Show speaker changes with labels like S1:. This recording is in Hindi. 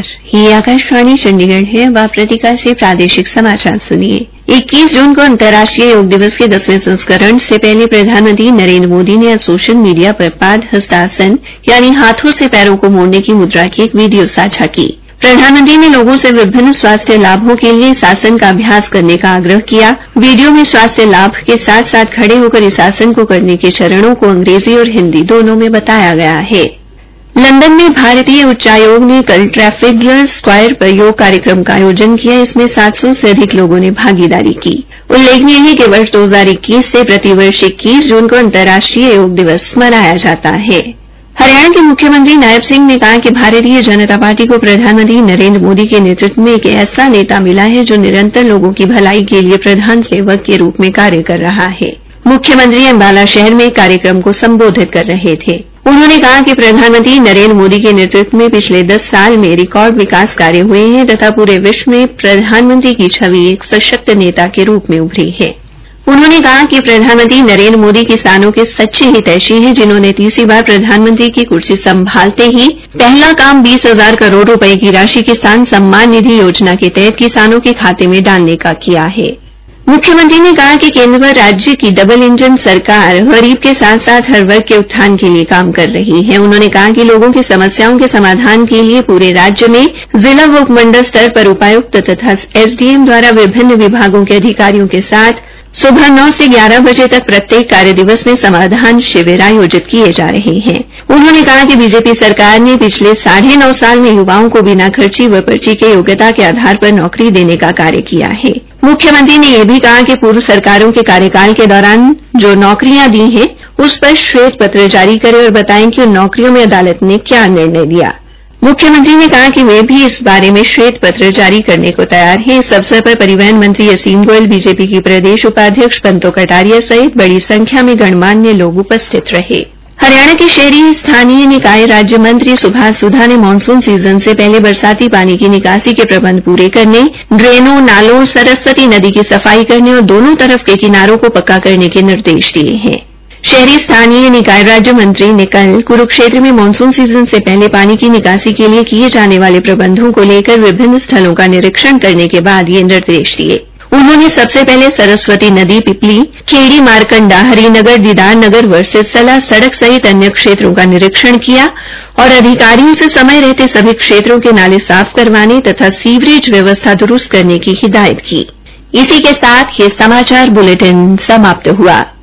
S1: ये आकाशवाणी चंडीगढ़ है। अब आप प्रतिका से प्रादेशिक समाचार सुनिए। 21 जून को अंतर्राष्ट्रीय योग दिवस के 10वें संस्करण से पहले प्रधानमंत्री नरेंद्र मोदी ने आज सोशल मीडिया पर पाद हस्तासन यानी हाथों से पैरों को मोड़ने की मुद्रा की एक वीडियो साझा की। प्रधानमंत्री ने लोगों से विभिन्न स्वास्थ्य लाभों के लिए इस आसन का अभ्यास करने का आग्रह किया। वीडियो में स्वास्थ्य लाभ के साथ साथ खड़े होकर इस आसन को करने के चरणों को अंग्रेजी और हिंदी दोनों में बताया गया है। लंदन में भारतीय उच्चायोग ने कल ट्रैफेलगर स्क्वायर पर योग कार्यक्रम का आयोजन किया। इसमें 700 से अधिक लोगों ने भागीदारी की। उल्लेखनीय है कि वर्ष 2021 से प्रतिवर्ष 21 जून को अंतर्राष्ट्रीय योग दिवस मनाया जाता है। हरियाणा के मुख्यमंत्री नायब सिंह ने कहा कि भारतीय जनता पार्टी को प्रधानमंत्री नरेंद्र मोदी के नेतृत्व में एक ऐसा नेता मिला है जो निरंतर लोगों की भलाई के लिए प्रधान सेवक के रूप में कार्य कर रहा है। मुख्यमंत्री अम्बाला शहर में एक कार्यक्रम को संबोधित कर रहे थे। उन्होंने कहा कि प्रधानमंत्री नरेंद्र मोदी के नेतृत्व में पिछले 10 साल में रिकॉर्ड विकास कार्य हुए हैं तथा पूरे विश्व में प्रधानमंत्री की छवि एक सशक्त नेता के रूप में उभरी है। उन्होंने कहा कि प्रधानमंत्री नरेंद्र मोदी किसानों के सच्चे हितैषी हैं, जिन्होंने तीसरी बार प्रधानमंत्री की कुर्सी संभालते ही पहला काम 20,000 करोड़ रुपए की राशि किसान सम्मान निधि योजना के तहत किसानों के खाते में डालने का किया है। मुख्यमंत्री ने कहा कि केंद्र व राज्य की डबल इंजन सरकार गरीब के साथ साथ हर वर्ग के उत्थान के लिए काम कर रही है। उन्होंने कहा कि लोगों की समस्याओं के समाधान के लिए पूरे राज्य में जिला व उपमंडल स्तर पर उपायुक्त तथा एसडीएम द्वारा विभिन्न विभागों के अधिकारियों के साथ सुबह 9 से 11 बजे तक प्रत्येक कार्य दिवस में समाधान शिविर आयोजित किए जा रहे हैं। उन्होंने कहा कि बीजेपी सरकार ने पिछले 9.5 साल में युवाओं को बिना खर्ची व पर्ची के योग्यता के आधार पर नौकरी देने का कार्य किया है। मुख्यमंत्री ने यह भी कहा कि पूर्व सरकारों के कार्यकाल के दौरान जो नौकरियां दी हैं उस पर श्वेत पत्र जारी करें और बताएं कि उन नौकरियों में अदालत ने क्या निर्णय लिया। मुख्यमंत्री ने कहा कि वे भी इस बारे में श्वेत पत्र जारी करने को तैयार हैं। इस अवसर पर परिवहन मंत्री असीम गोयल, बीजेपी की प्रदेश उपाध्यक्ष बंतो कटारिया सहित बड़ी संख्या में गणमान्य लोग उपस्थित रहे। हरियाणा के शहरी स्थानीय निकाय राज्य मंत्री सुभाष सुधा ने मानसून सीजन से पहले बरसाती पानी की निकासी के प्रबंध पूरे करने, ड्रेनों, नालों, सरस्वती नदी की सफाई करने और दोनों तरफ के किनारों को पक्का करने के निर्देश दिए हैं। शहरी स्थानीय निकाय राज्य मंत्री ने कल कुरुक्षेत्र में मानसून सीजन से पहले पानी की निकासी के लिए किए जाने वाले प्रबंधों को लेकर विभिन्न स्थलों का निरीक्षण करने के बाद ये निर्देश दिए। उन्होंने सबसे पहले सरस्वती नदी, पिपली, खेड़ी, मारकंडा, हरिनगर, दीदार नगर व सिरसला सड़क सहित अन्य क्षेत्रों का निरीक्षण किया और अधिकारियों से समय रहते सभी क्षेत्रों के नाले साफ करवाने तथा सीवरेज व्यवस्था दुरुस्त करने की हिदायत की। इसी के साथ ये समाचार बुलेटिन समाप्त हुआ।